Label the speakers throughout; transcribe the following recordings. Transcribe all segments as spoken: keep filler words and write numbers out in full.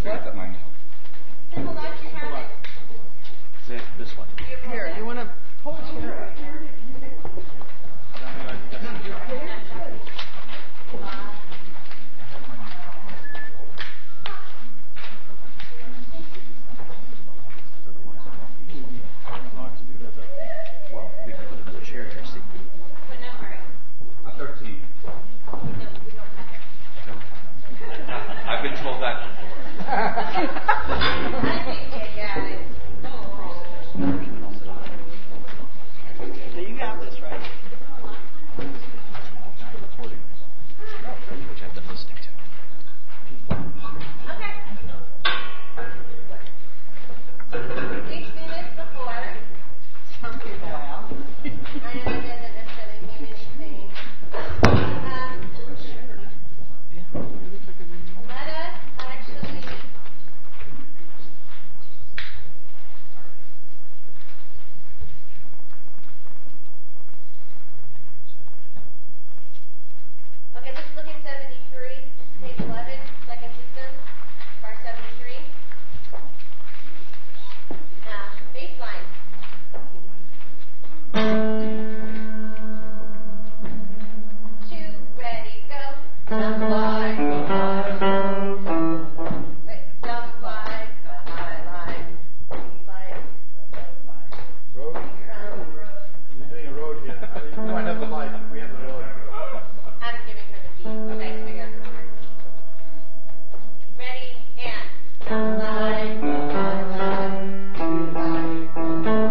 Speaker 1: figured that might help.
Speaker 2: Hold on, you have it.
Speaker 1: This one.
Speaker 3: Here, you want to hold here?
Speaker 1: Well, we could put another chair here, see.
Speaker 2: What number?
Speaker 1: A thirteen.
Speaker 2: No, we don't have it.
Speaker 1: I've been told that before.
Speaker 2: I think, yeah, yeah.
Speaker 3: So you have this, right?
Speaker 1: Which I've been listening to.
Speaker 2: Okay. Six minutes before.
Speaker 3: Some people have.
Speaker 2: I know it doesn't necessarily mean anything. Um, let us actually. Okay, let's look at seventy-three, page eleven, second system, bar seventy-three. Now, baseline. Two, ready, go. Jump like a high Wait, jump like a high line. Be like
Speaker 4: Road? You're doing a road here. You might have the mic. We have the road.
Speaker 2: I'm giving her the key. Okay, so figure out the number. Ready, and jump like a high line. Be like a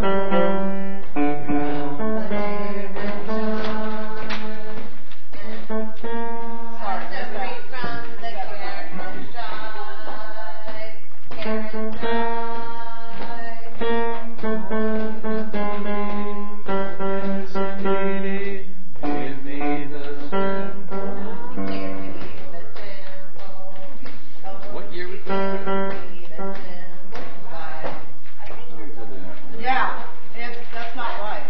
Speaker 1: What year was this?
Speaker 3: Yeah, it's, that's not right.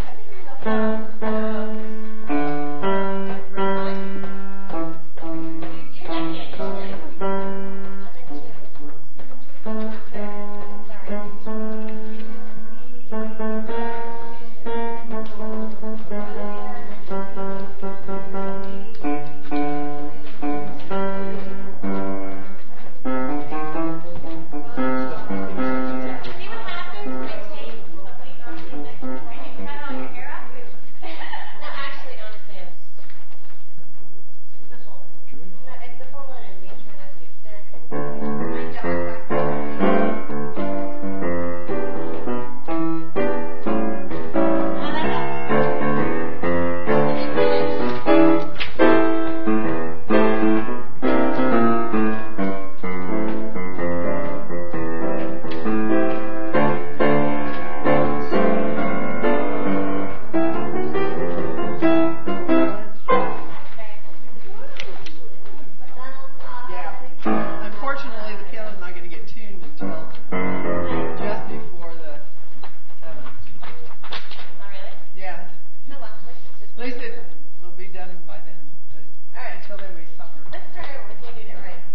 Speaker 3: Yeah. Unfortunately, the piano's not going to get tuned until just before the seventh.
Speaker 2: Oh, really?
Speaker 3: Yeah.
Speaker 2: Oh, well, let's just.
Speaker 3: At least it will be done by then. But
Speaker 2: All right.
Speaker 3: until then, we suffer.
Speaker 2: Let's start over. We can't do it right.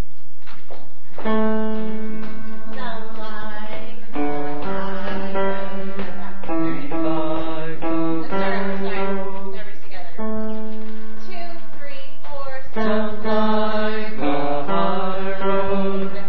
Speaker 2: Some like a high road. Let's start over. Sorry. Numbers together. Two, three, four, some like a high road.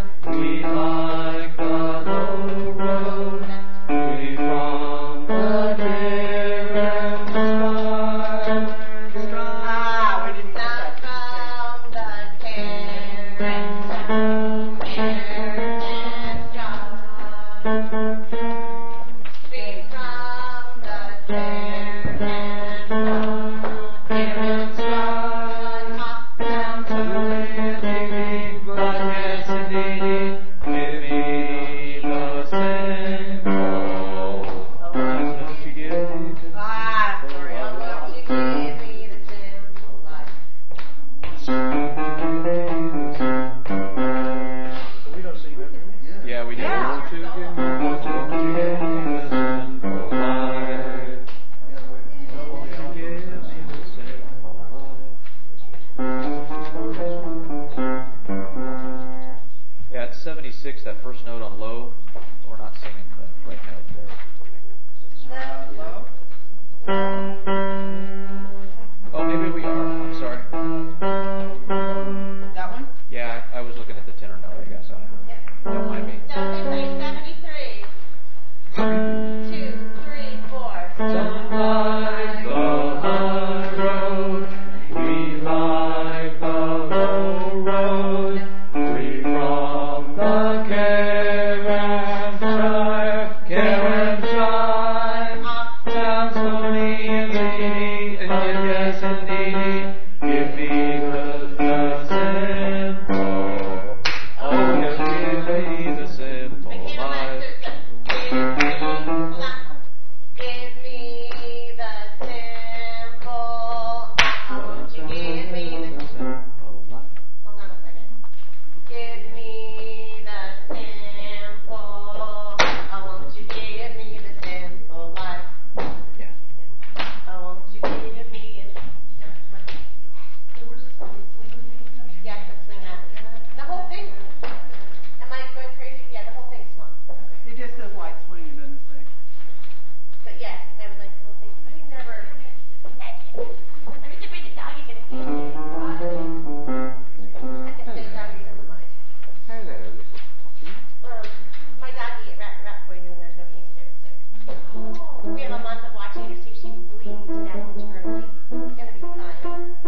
Speaker 1: seventy-six, that first note on low, we're not singing the right note there.
Speaker 3: Uh, low.
Speaker 1: Oh, maybe we are. I'm sorry.
Speaker 3: That one?
Speaker 1: Yeah, I, I was looking at the tenor note, I guess. I don't know.
Speaker 2: Yep.
Speaker 1: Don't mind me.
Speaker 2: So they play seventy-three. Two, three, four.
Speaker 1: Like the high road, we like the low road, we from the Karen Shire, Karen Shire, sounds funny and zany, and yes indeed, give me the, the simple, oh yes, give me the simple life.
Speaker 2: Give me the simple. How won't you give me the simple life? Hold on a second. Give me the simple. How won't you give me the simple life?
Speaker 1: Yeah.
Speaker 2: How won't you give me a Yeah, I can swing that. The whole thing. Am I going crazy? Yeah, the whole thing's swung.
Speaker 3: It just says light swing, it doesn't say.
Speaker 2: But yes, I would like the whole thing. I never. I'm just afraid the doggy's gonna eat it. I can say the doggy doesn't mind.
Speaker 1: Hello, little puppy.
Speaker 2: Um, my doggy ate rat rat poison and there's no antidote. So we have a month of watching her see if she bleeds to death internally. It's gonna be fine.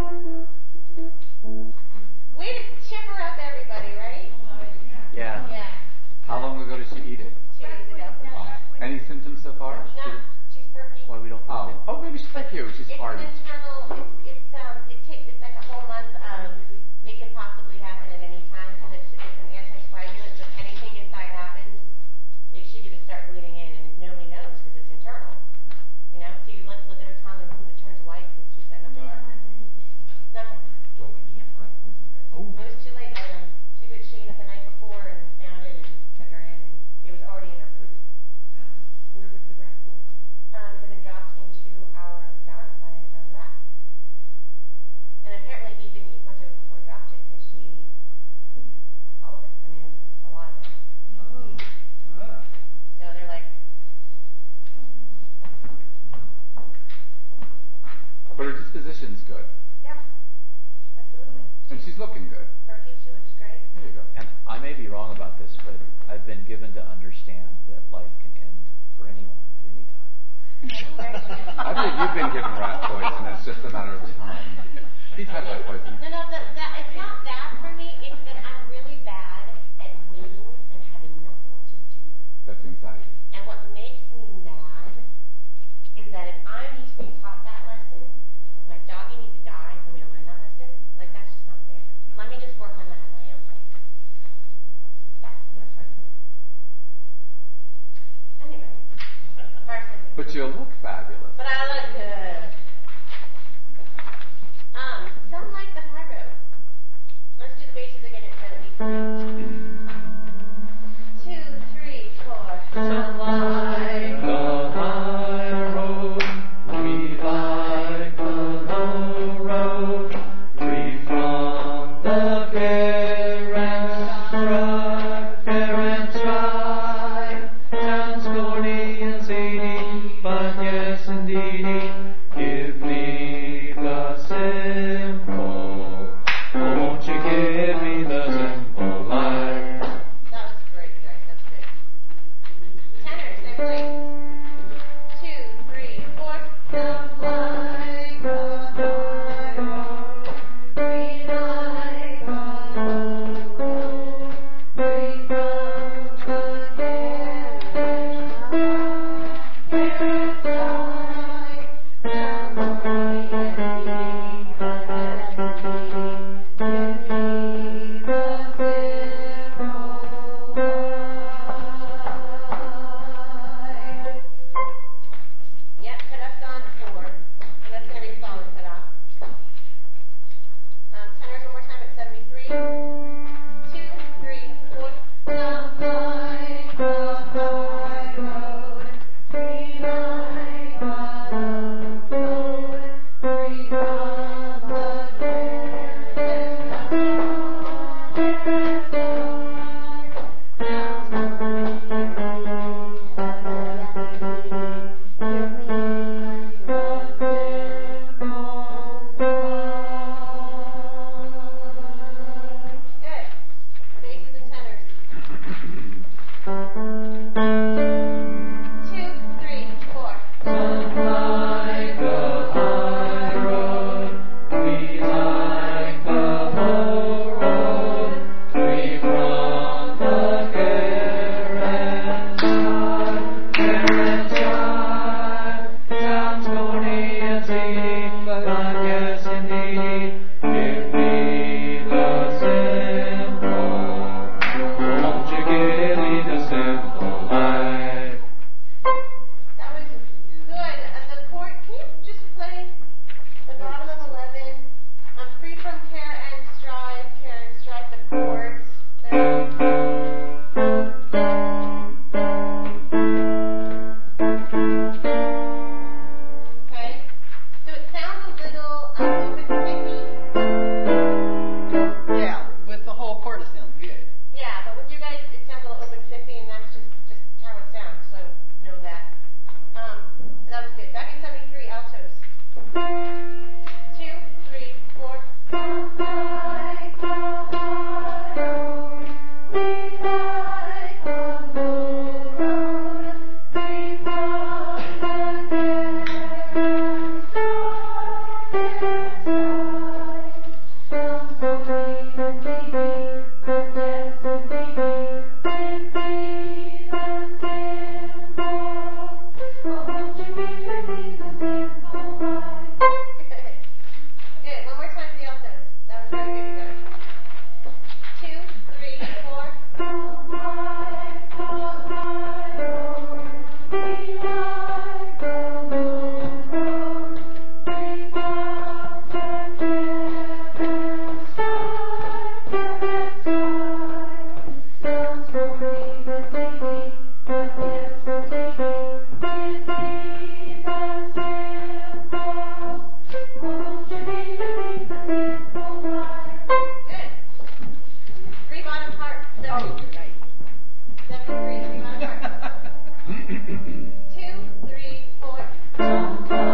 Speaker 2: Way to chipper up everybody, right?
Speaker 1: Yeah.
Speaker 2: Yeah.
Speaker 1: How long ago did she eat it?
Speaker 2: Two days ago.
Speaker 1: Oh. Any symptoms so far?
Speaker 2: No, she's perky.
Speaker 1: Why we don't
Speaker 5: Oh, oh, maybe she's like you. She's
Speaker 2: It's
Speaker 5: hardy.
Speaker 2: an internal. It's it's um. It takes. It's like a whole month of. It can possibly happen at any time because it's it's an anticoagulant. So if anything inside happens, it she could just start bleeding in and nobody knows because it's internal. You know. So you look look at her tongue and see if it turns white because she's got no blood. Nothing.
Speaker 5: Oh,
Speaker 2: It was too late by then. She did she ate it the night before and found it and took her in and it was already in her poop.
Speaker 3: Where was the rat pool?
Speaker 2: Um, it had been dropped into our yard by a rat. And apparently he didn't eat much of it before he dropped it because she ate all of it. I mean, it was just a lot of it.
Speaker 3: Oh. Ugh.
Speaker 2: So they're like,
Speaker 5: but her disposition's good,
Speaker 2: yeah, absolutely.
Speaker 5: and she's looking good.
Speaker 2: Perky, she looks great.
Speaker 5: There you go.
Speaker 1: And I may be wrong about this, but I've been given to understand that life can end for anyone at any time.
Speaker 5: I believe you've been given rat poison. It's just a matter of time. He's had rat poison.
Speaker 2: No, no, that, that, it's not that for me. It's that I'm really bad at waiting and having nothing to do.
Speaker 5: That's anxiety.
Speaker 2: And what makes me mad is that if I need to be taught that lesson, if my doggy needs to die for me to learn that lesson, like that's just not fair. Let me just work on that on my own place. That's the part. Anyway, Carson.
Speaker 5: But you look fabulous.
Speaker 2: But I look good. Um, some like the high road. Let's do the bases again at seventy-three. Two, three, four. Some like
Speaker 1: The high road, we like the low road, we from the Karen Shire, Karen Shire, sounds corny and zany, but yes indeedy,
Speaker 2: Two, three, four.
Speaker 1: Like the high road, we like the low road, free from the care and strife, care and strife. Sounds corny and singing, but yes indeed, give me the simple. Won't you give me the simple life?
Speaker 2: That was good. At the chord, can you just play the bottom of eleven? I'm free from care and strive, care and strive, the chords. There. Okay. So it sounds a little um, open sticky.
Speaker 3: Yeah, with the whole chord it sounds good.
Speaker 2: Yeah, but with you guys, it sounds a little open fifty, and that's just, just how it sounds, so know that. Um, that was good. Back in seventy-three, altos. Two, three, four. Like the high road, we like the low road, free from the care and strife, sounds so sweet and baby, but yes and baby, give me the simple. Oh, won't you give me the simple life? Good. One more time for the altos. That was very good, you guys. Two, three, four. Like the high road, we like the low road, free from the care and strife, care and strife. Sounds so brave and baby, but yes and baby, give me the simple. Oh, won't you give me the simple life? Good. Three bottom parts.
Speaker 3: Oh,
Speaker 2: Seven,
Speaker 3: right.
Speaker 2: seven, three, three bottom parts. Two, three, four.
Speaker 1: Like the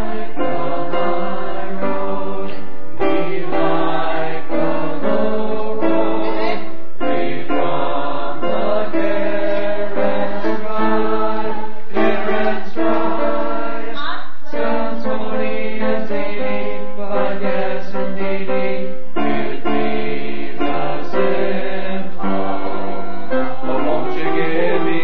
Speaker 1: high road, we like the low road, free from the care and strife, care and strife.
Speaker 2: Up.
Speaker 1: Sounds corny and zany, but yes indeed, give me the simple. Oh, won't you give me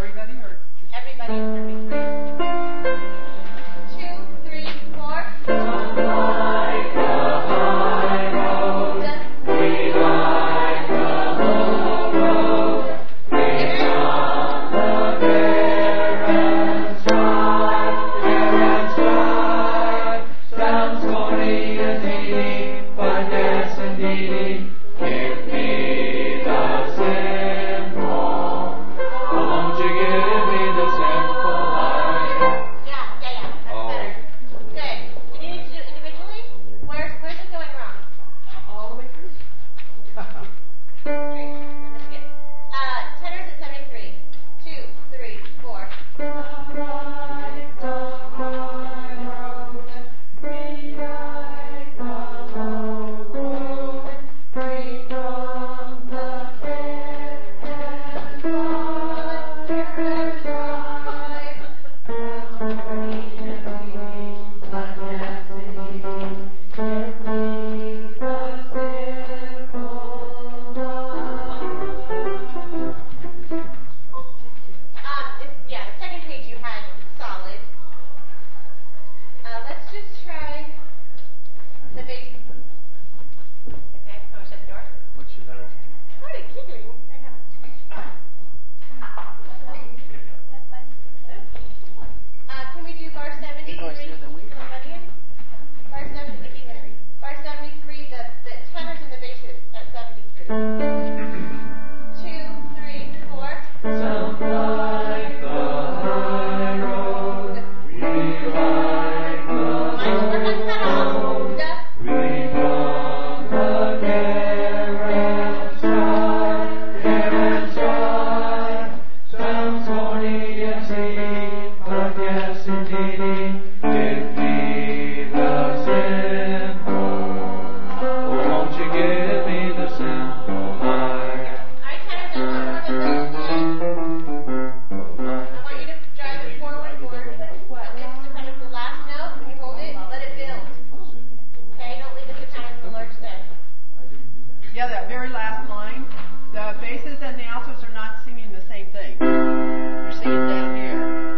Speaker 3: everybody or just
Speaker 2: Everybody in seventy-three. Two, three, four.
Speaker 6: Some like the high road, we like the low road. We come the bear and strive, bear and strive. Sounds corny and needy, but yes indeedy. Give me the simple. Oh, won't you give me the simple life?
Speaker 2: Yeah, yeah, yeah. That's
Speaker 5: Oh.
Speaker 2: better. Good. We need to do it individually. Where's where's it going wrong?
Speaker 3: all the way through?
Speaker 2: Great. Let me get. Uh, tenors at seventy-three. Two, three, four. Um, it's, yeah, the second page you had solid. Uh, let's just try the base. Okay, I'm gonna shut the door.
Speaker 4: What's your attitude?
Speaker 2: What are you giggling? I have a tweet. Uh, can we do bar seventy-three? Everybody in? Bar seventy-three. Bar seventy-three. The the tenors and the basses at seventy-three. Two, three, four.
Speaker 6: Some like the high road, we like the
Speaker 2: Let's work on cutoff. Duh.
Speaker 6: we come the care and strive, care and strive. Sounds corny and seedy, but yes indeedy. Give me the simple. Oh, won't you give me the simple life?
Speaker 2: Alright, tenors, just one more than this. I want you to drive it forward for at least to kind of the last note. When you hold it, let it build. Okay, don't leave it to kind of the lurch then.
Speaker 4: I didn't do that.
Speaker 3: Yeah, that very last line. The basses and the altos are not singing the same thing. They're singing down here.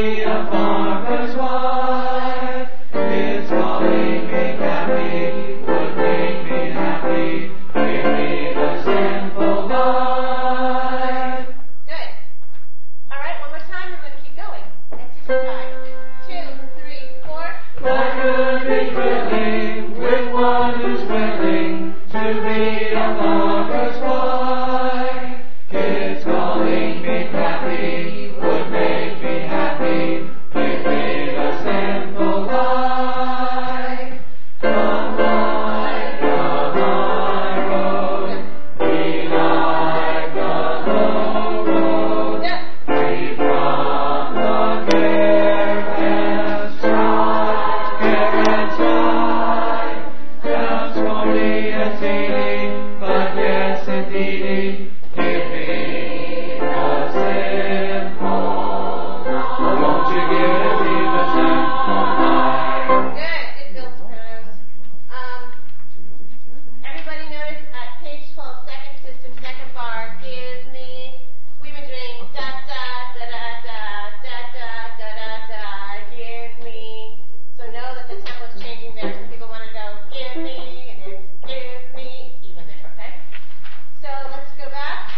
Speaker 6: be a farmer's wife. Kids calling me happy would make me happy. Give me the simple life.
Speaker 2: Good. All right, one more time. We're going to keep going. At sixty-five. Two, three, four.
Speaker 6: Life could be thrilling with one who's willing to be a farmer's wife. Kids calling me happy would make me happy. Give me the simple life. Come like the high road, be like the low road. Free from the care and strife, care and strife. Sounds corny and seedy, but yes indeedy. Give me the simple life. Won't you give me the simple life?
Speaker 2: Good. Good, Bill Sopranos. Um, everybody notice at page twelve, second system, second bar, give me, we've been doing da da da da da da da da da da, give me. So know that the tempo's changing there. Some people want to go, give me, and it's give me, even there, okay? So let's go back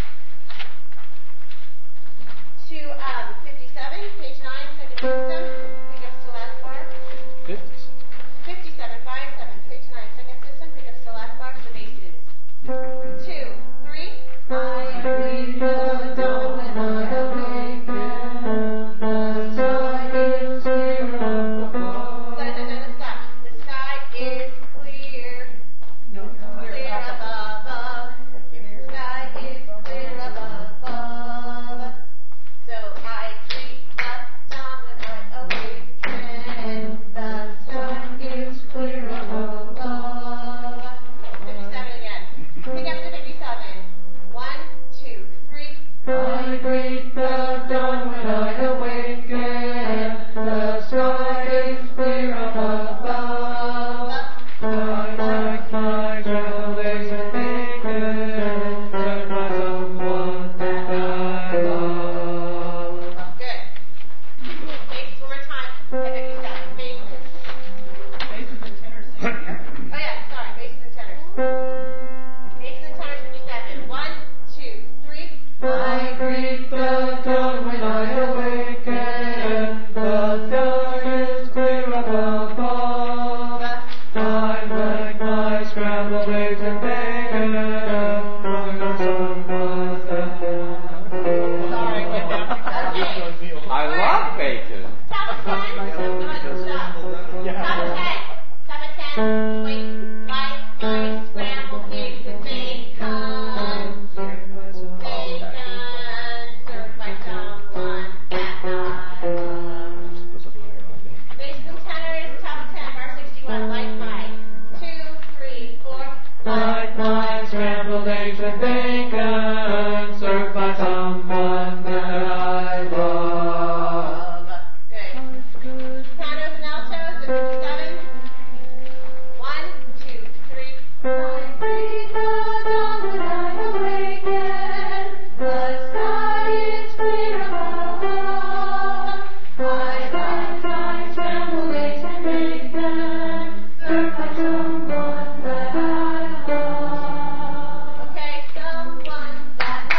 Speaker 2: to um, fifty-seven, page nine, second system. Pick up to last bar.
Speaker 1: fifty-seven.
Speaker 2: fifty-seven, five, seven, page nine, second system, pick up the last bar to the bases. Two, three. I breathe the dawn when I awaken. The sky is clear up above. No, no, no, no, stop. The sky is clear.
Speaker 3: No, it's clear.
Speaker 2: Clear up above. The sky is clear up above. So I greet the dawn when I awaken. The sky is clear up above. fifty-seven again. Pick up to fifty-seven. One, two, three.
Speaker 6: I greet the dawn when I awaken. The sky is clear up above. I like my scrambled eggs and bacon, served by someone that I love.
Speaker 2: Good. Bases one more time at fifty-seven. Bases.
Speaker 3: Basses and tenors singing, yeah.
Speaker 2: Oh yeah, sorry. Bases and tenors. Bases and tenors fifty-seven. One, two, three.
Speaker 6: I greet the dawn when I awaken. The dawn is clear up above. I like my scrambled eggs and bacon, served by someone that I love.
Speaker 2: Sorry, went down. Okay.
Speaker 5: I love bacon.
Speaker 2: Top ten. No, stop. Top ten. Top ten. Wait. Like my scrambled eggs and bacon. Bacon served by someone that I love. Bases and tenors, top ten, bar sixty-one. Like my two, three, four.
Speaker 6: Like my scrambled eggs and bacon, served by someone that I love.
Speaker 2: Love. Good. Sopranos and altos at fifty-seven. One, two, three. I breathe the dawn when I awaken. The sky is clear above. I like my scrambled eggs and bacon, served by someone that I love. Okay, someone that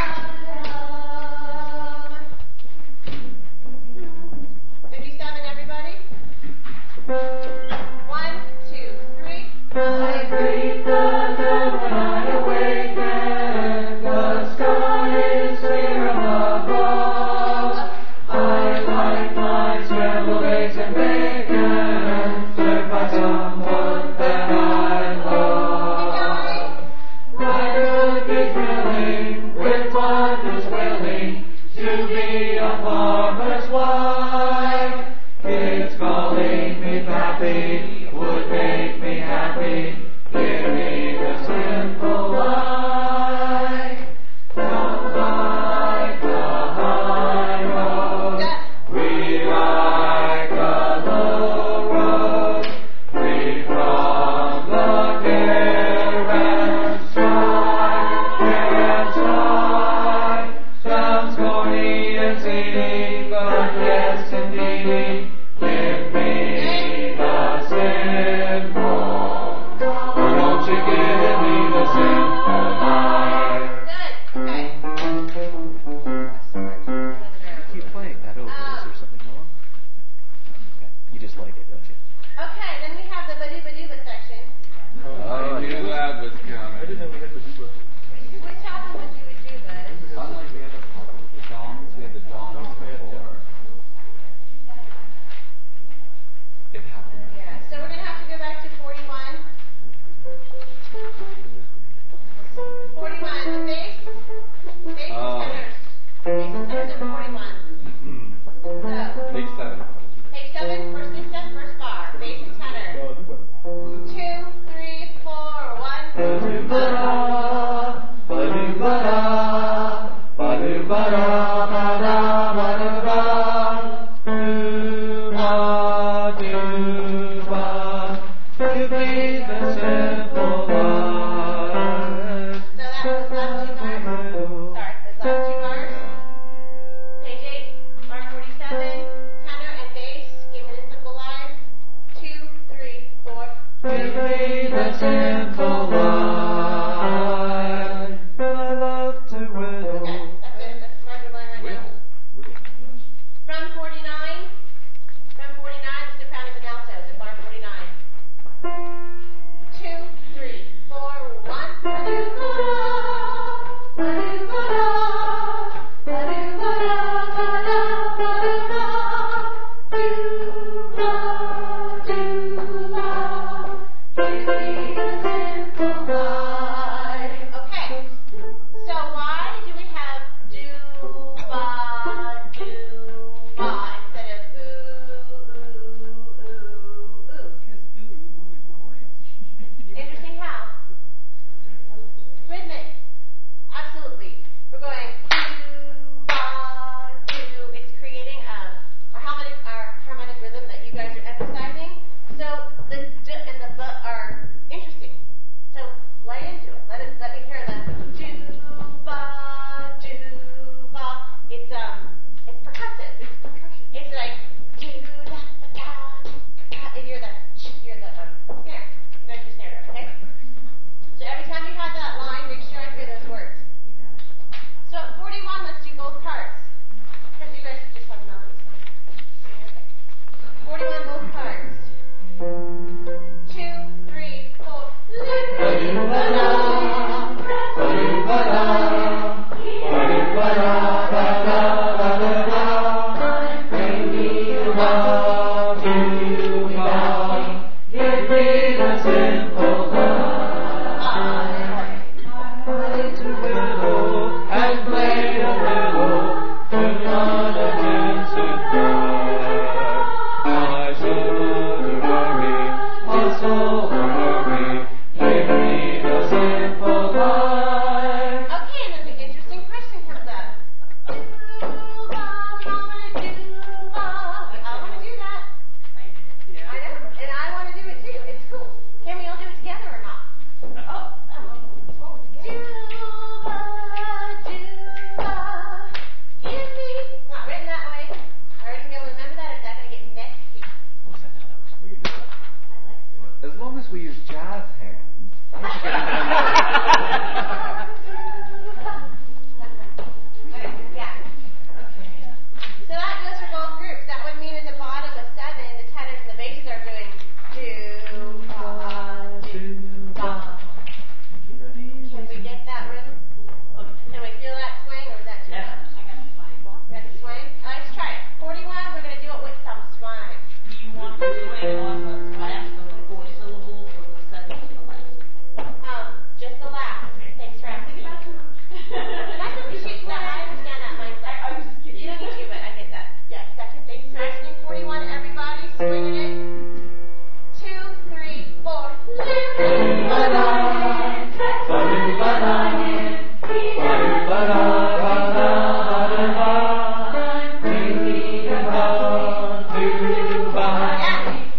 Speaker 2: I love. fifty-seven, everybody. One, two, three.
Speaker 6: I greet the dawn when I awaken. The sky is clear above. I like my scrambled eggs and bacon, served by someone that I love. Life could be thrilling with one who's willing to be a farmer's wife. Kids calling me pappy would make me happy. Give me the simple life. Don't like the high road. We like the low road. Free from the care and strife, care and strife. Sounds corny and seedy, but yes indeed. give me the simple. Oh, won't you give me the simple life?
Speaker 2: Good. Okay.
Speaker 1: Keep playing that over. Is there something wrong? Okay. You just like it, don't you?
Speaker 2: Okay, then we have the Badooba-Dooba section.
Speaker 5: Oh, I knew that was
Speaker 4: I
Speaker 5: coming.
Speaker 4: didn't know we had the duba.
Speaker 2: Which happened with Badooba-Doobas?
Speaker 5: Unlike we had the dongs, we had the dongs before. It happened.
Speaker 2: Yeah, so we're going to have to go back to forty-one. forty-one, the bass. Bass
Speaker 5: Oh.
Speaker 2: and tenors. Bass and tenors at forty-one. So,
Speaker 5: Page seven.
Speaker 2: page seven, first instep, first bar. Bass and tenor.
Speaker 4: Uh, duba.
Speaker 2: Two, three, four, one.
Speaker 6: Give me the simple life.
Speaker 2: So that was the last two bars. Sorry, the last two bars. Page eight, bar forty-seven, tenor and bass. Give me the simple life. Two, three, four.
Speaker 6: Give me the simple life. I love to whittle.
Speaker 2: Okay, that's it. That's as far as we're going right now.
Speaker 5: Will.
Speaker 2: From forty-nine, from forty-nine, the sopranos and altos in bar forty-nine. Two, three, four, one. Okay, so why do we have do ba do ba instead of ooh ooh ooh ooh?
Speaker 3: Because ooh, ooh, ooh is boring.
Speaker 2: Interesting how? Rhythmic. Absolutely. We're going do ba do. It's creating a our harmonic our harmonic rhythm that you guys are emphasizing. So the d and the b are interesting. So lay into it. Let it let me hear the do ba do ba. It's um it's percussive. It's percussion. It's like do da da da da. And you're the you're the um snare. You guys do snare drum, okay? So every time you have that line, make sure I hear those words. So at forty-one, let's do both parts. Because you guys just have melody, so forty-one, both parts. Two, three, four. Okay, and then the interesting question comes up. Do-ba, we all want to do-ba. We all want to do that. I know, and I want to do it too. It's cool. Can we all do it together or not? Oh, do-ba, do-ba. Give me. It's not written that way. I already know. Remember that. Is that going to get messy?
Speaker 1: What's that? No, that was
Speaker 4: We can do that.
Speaker 2: I like it.
Speaker 5: As long as we use jazz hands. I don't think anyone
Speaker 2: Yeah. So that goes for both groups. That would mean at the bottom of seven, the tenors and the basses are doing do ba do ba. Can we get that rhythm? Can we feel that swing, or is that too much? I got the swing. Got the swing? All right, let's try it. forty-one, we're going to do it with some swing.
Speaker 7: Do you want to do it on the last of the four syllables or the second to the last?
Speaker 2: Um, just the last. Thanks for asking. That's what you should know. I understand that mindset.
Speaker 7: I was just kidding.
Speaker 2: You don't need to, but I get that. Yeah, second. Thanks for asking. forty-one, everybody, swinging it. Two, three, four. Yeah.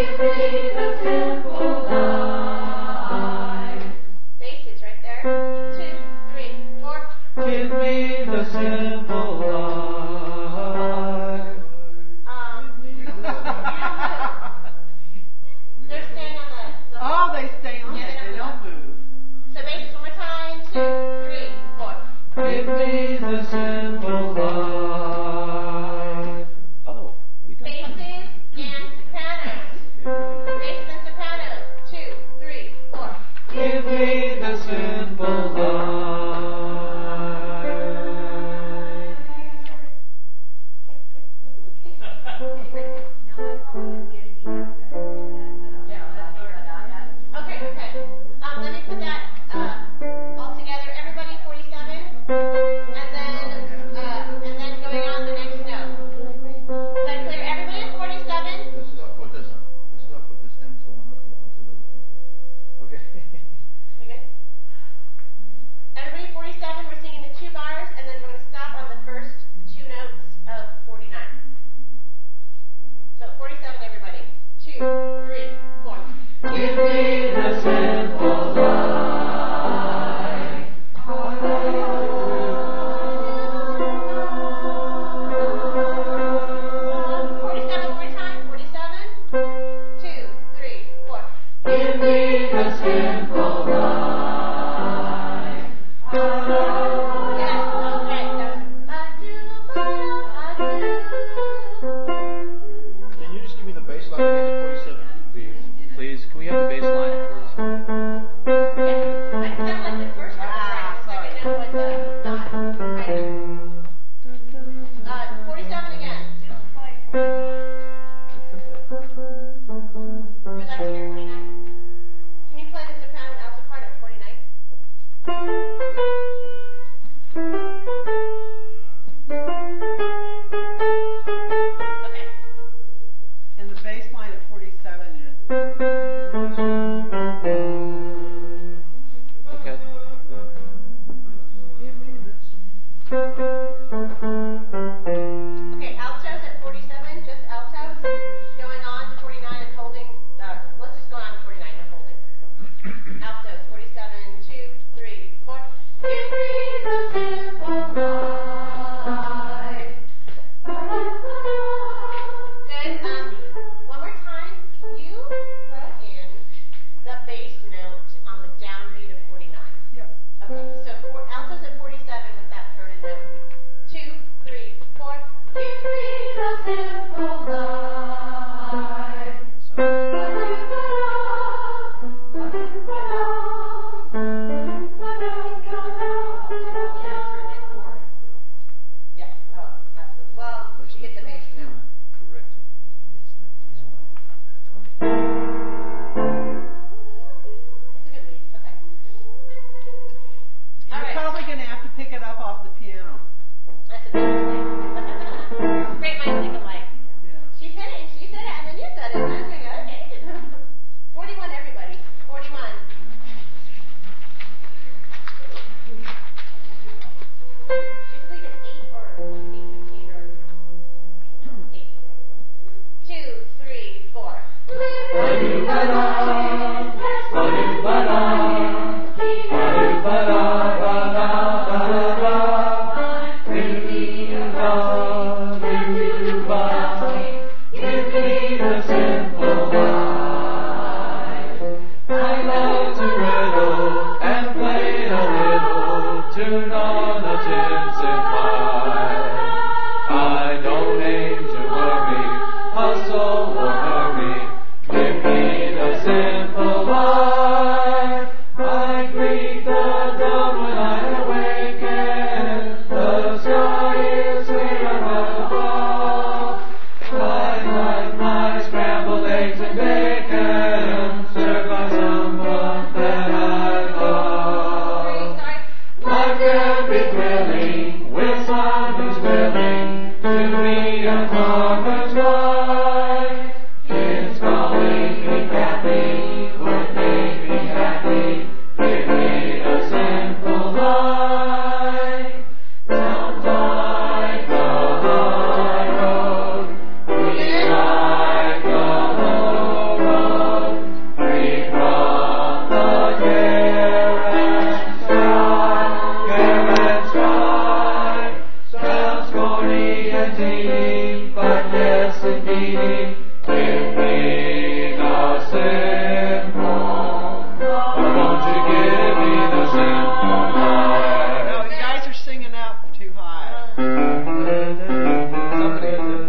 Speaker 6: Give me the simple life.
Speaker 2: Basses right there. Two, three, four.
Speaker 6: Give me the simple life.
Speaker 2: Um, they're staying on the. the
Speaker 3: Oh, they stay on
Speaker 2: Yeah,
Speaker 3: it.
Speaker 2: they
Speaker 3: They
Speaker 2: don't
Speaker 3: don't move.
Speaker 2: So basses one more time. Two, three, four.
Speaker 6: Give me the simple life.
Speaker 1: Oh, we got
Speaker 2: Basses and sopranos. Basses and sopranos. Two, three, four.
Speaker 6: Give me the simple life.
Speaker 2: Okay, okay. Um, let me put that uh, all together. Everybody forty-seven, and then uh, and then going on the next note. Is that clear? Everybody at forty-seven.
Speaker 4: This is up with this. This is up with the stems going up along to the other people. Okay.
Speaker 2: You good? Everybody forty-seven. We're singing the two bars, and then we're going to stop on the first two notes of forty-nine. So forty-seven, everybody. Two, three, four.
Speaker 6: Give me the simple life.
Speaker 2: forty-seven, one more time. forty-seven. Two, three, four.
Speaker 6: Give me the simple life.
Speaker 2: Yes, okay. So, adieu, adieu.
Speaker 4: Can you just give me the bass line again at forty-seven?
Speaker 1: Please, please, can we have the bass line at forty-seven?
Speaker 2: Yeah, I sound like the first one was right, the second note was uh, not. Right. Uh, forty-seven again. Would you like to hear forty-nine? Can you play the soprano and alto part at forty-nine? Okay.
Speaker 3: And the bass line at forty-seven is.
Speaker 1: Okay.
Speaker 2: Okay, altos at forty-seven, just altos. Going on to forty-nine and holding. Uh, let's just go on to forty-nine and holding. Altos, forty-seven, two, three, four.
Speaker 6: Give me the simple life.
Speaker 2: Good. Um, one more time. Can you throw in the bass note on the downbeat of forty-nine?
Speaker 3: Yes.
Speaker 2: Okay, so for altos at forty-seven with that thrown in note. Two, three, four.
Speaker 6: Give me the simple life.
Speaker 2: Yeah. Oh, absolutely. Well, you get the bass note.
Speaker 4: Correct. Against them. That's why.
Speaker 2: It's a good lead. Okay. All
Speaker 3: You're
Speaker 2: right.
Speaker 3: probably going to have to pick it up off the piano.
Speaker 2: That's a good mistake. Great minds think alike.
Speaker 3: Yeah.
Speaker 2: She said it, and she said it, and then you said it. And I was going, okay. forty-one, everybody. forty-one. She's lead an eight or eight fifteen or eight. Two, three, four.
Speaker 6: Tune on a tinsel pie. I don't aim to worry, hustle or hurry. Give me the simple life. I greet the dawn when I awaken. The sky is clear above. Fly like my scrambled eggs and bacon, served by someone that I love.
Speaker 2: Sorry.
Speaker 6: Life can be thrilling with someone who's willing to be a farmer's wife. Kids calling me happy would make me happy. Give me a simple life. Sounds like the high road. We like the low Give me the simple. Oh, won't you give me the simple life?
Speaker 3: No, you guys are singing up too high.
Speaker 5: Somebody.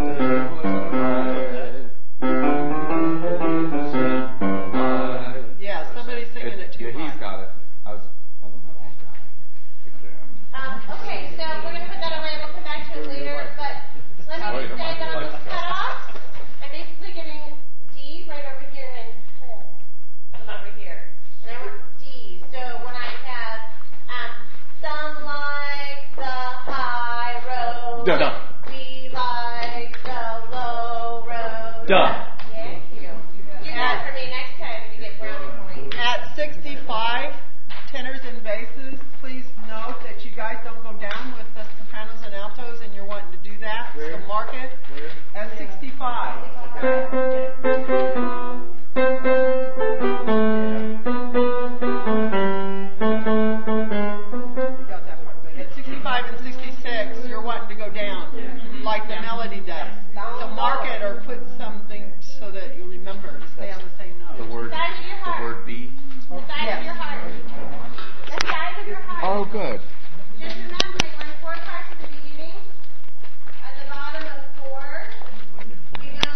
Speaker 3: Yeah, somebody's singing it too
Speaker 5: Yeah, he's
Speaker 3: high.
Speaker 5: got it. I was. I don't know. He's got it. Again.
Speaker 2: Um, okay, so we're going to put that away. We'll come back to it later. But let me just say that on the cutoff, I'm basically getting D right over here and I'm over here. And I want D. So when I have um, some like the high road,
Speaker 1: Duh.
Speaker 2: we like the low road.
Speaker 1: Duh.
Speaker 2: Thank you. Do that for me next time you get brownie points.
Speaker 3: At sixty-five, tenors and basses, please note that you guys don't go down with the sopranos and altos, and you're wanting to do that. So
Speaker 4: Where?
Speaker 3: mark it
Speaker 4: Where?
Speaker 3: at sixty-five. You got that part. But at sixty-five and sixty-six, you're wanting to go down, like the melody does. So mark it or put something so that you remember to stay on the same note.
Speaker 5: The word.
Speaker 2: Size of your
Speaker 5: The
Speaker 2: heart.
Speaker 5: word B.
Speaker 2: The size
Speaker 3: Yes.
Speaker 2: of your heart. The size of your heart.
Speaker 5: Oh, good.